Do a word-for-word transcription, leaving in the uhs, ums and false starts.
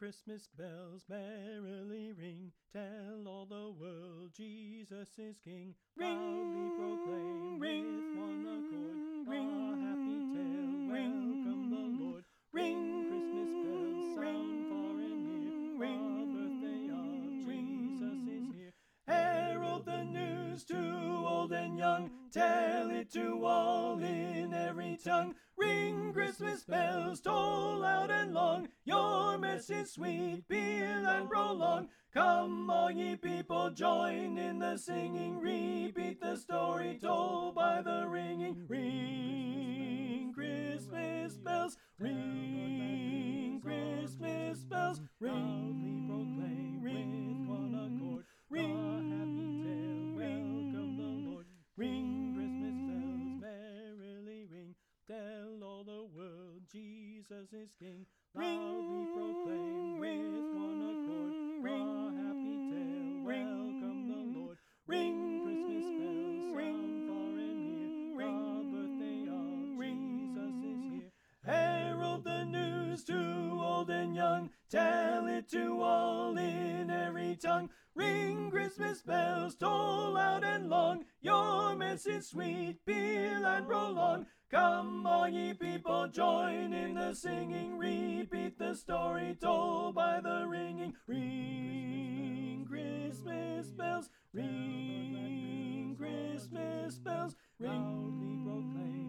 Christmas bells merrily ring. Tell all the world Jesus is King. Proudly proclaim with one accord a happy tale. Welcome the Lord. Ring Christmas bells, sound far and near. The birthday of Jesus is here. Herald the news to old and young. Tell it to all in every tongue. Ring Christmas bells, toll loud and long. Your message sweet, peal and prolong. Come all ye people, join in the singing. Repeat the story told by the ringing. Ring Christmas bells, ring Christmas bells. Proudly proclaim with one accord. Ring a happy tale, welcome the Lord. Ring Christmas bells, merrily ring. Tell all the world Jesus is King. Loudly proclaim with one accord. Ring a happy tale, welcome the Lord. Ring Christmas bells, sound far and near. The birthday of Jesus is here. Herald the news to old and young. Tell it to all in every tongue. Ring Christmas bells, toll loud and long. Your message sweet, peal and prolong. Come all ye people, join in the singing. Repeat the story told by the ringing. Ring Christmas bells, ring Christmas bells. Proudly proclaim